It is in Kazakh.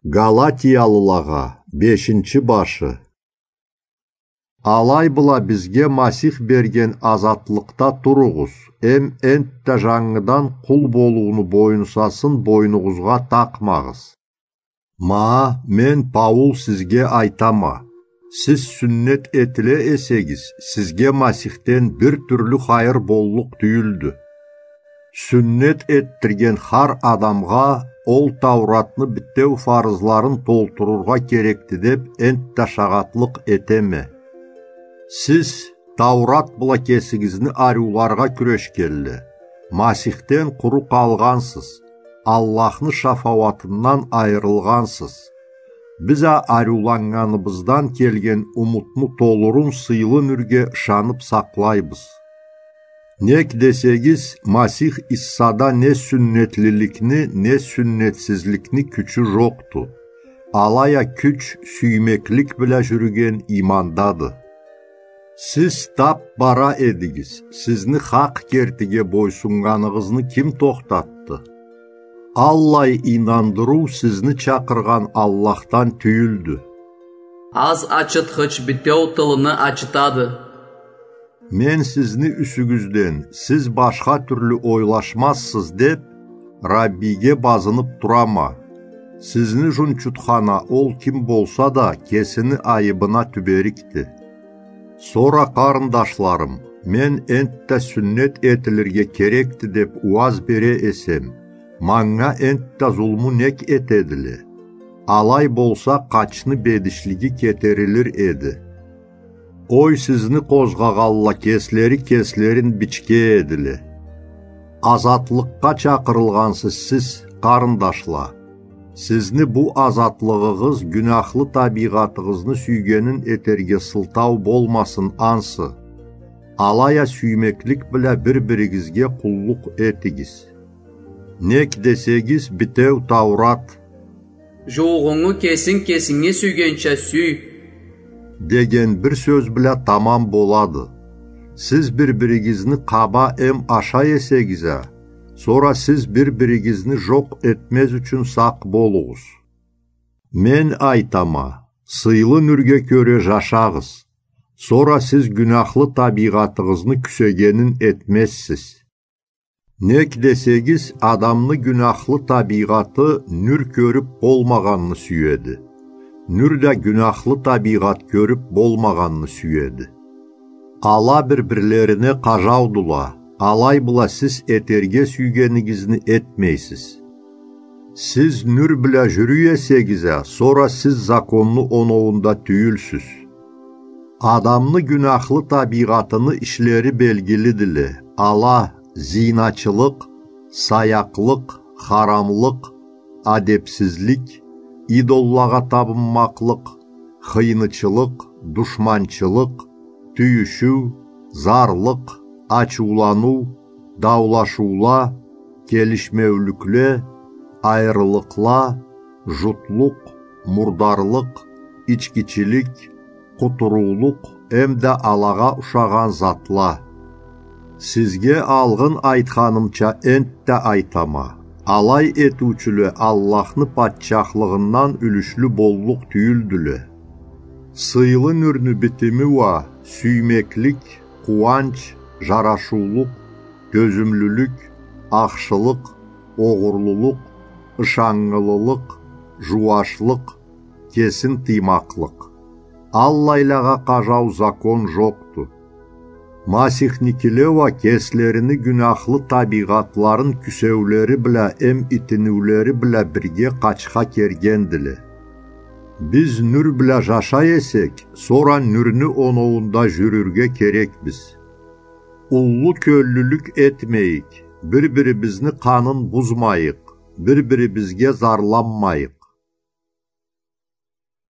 Галатиялыларға 5 башы. Алай бұла бізге Масих берген азатлықта тұрығыз, әнтті жаңыдан құл болуыны бойынсасын бойнығызға тақмағыз. Мен Паул сізге айтама, сіз сүннет етіле есегіз, сізге Масихтен бір түрлі хайыр боллық түйілді. Сүннет еттірген хар адамға ол Тауратны біттеу фарызларын толтырурға керекті деп әнтті шағатлық етеме. Сіз Таурат бұла кесігізні арюларға күрешкелі. Масихтен құру қалғансыз, Аллахны шафауатынан айырылғансыз. Біза арюланғаныбыздан келген ұмытны толырын сыйлы нүрге шанып сақлайбыз. Нек десегіз, Масих Иссада не сүннетлілікні, не сүннетсізлікні күчі жоқты. Алая күч сүймеклік біле жүрген имандады. Сіз тап бара едігіз, сізні хақ кертіге бойсунғанығызны кім тоқтатты? Аллай инандыру сізні чақырған Аллахтан түйілді. Az açıtқыч бітеу тылыны açıtadı. Мен сізні үсігізден, сіз башқа түрлі ойлашмассыз деп, Раббиге базынып тұрама. Сізні жүнчутхана ол кім болса да, кесіні айыбына түберікті. Сора қарындашларым, мен әнтті сүннет етілерге керекті деп уаз бере есем, маңға әнтті зұлму нек етеділі. Алай болса қачны бедішлігі кетерілір еді. Ой сізні қозғағалла кеслерін бичке еділі. Азатлыққа чақырылғансыз сіз, қарындашла. Сізні бұл азатлығығыз günahlı табиғатығызны сүйгенін етерге сылтау болмасын ансы. Алая сүймеклік біле бір-бірігізге құллық етігіз. Нек десегіз бітеу Таурат. Жоғыңы кесіңе сүйгенше сүй. Деген бір сөз біле тамам болады. Сіз бір-бірігізні қаба аша есегізе, sonra siz bir-birigizini жоқ etmez üçün saq bolуңуз. Мен айтама, сыйлы нүрге көре жашағыз, sonra siz günahlı табиғатығызны күсегенін etmezsiz. Нек десегіз, адамны günahlı табиғаты нүр көріп болмағанны сүйеді. Нүр де günahlı табиғат көріп болмағанны сүйеді. Ала бір-бірлеріне қажаудыла. Алай бұла сіз етерге сүйгенігізні етмейсіз. Сіз нүр біле жүрі есегізе, sonra сіз законны оноуында түйілсіз. Адамны günahlı табиғатыны ішлері белгіліділі. Ала зиначылық, саяқлық, харамлық, адепсізлік, идоллаға табынмақлық, хыйнычылық, душманчылық, түйішу, зарлық, açулану, даулашула, келішмеулікле, айрылықла, жұтлық, мұрдарлық, içkiçilik, құтырулық, әмді алаға ұшаған затла. Сізге алғын айтқанымча әнтті айтама. Алай етучілі Аллахны патчақлығынан үлішлі боллық түйілділі. Сыйлы нүрні бітімі ва, сүймеклік, қуанч, жарашулық, gözümlülük, ақшылық, оғырлылық, ышаңғылылық, жуашлық, кесін тыймақлық. Аллайлаға қажау закон жоқты. Масихникілева кеслеріні günahlı табиғатларын күсеулері біле итінулері біле бірге қачқа кергенділі. Біз нүр біле жаша есек, sonra нүрні оноуында жүрірге керек біз. Уллы көллілік етмейік, бір-бірімізні қанын бұзмайық, бір-бірімізге зарланмайық.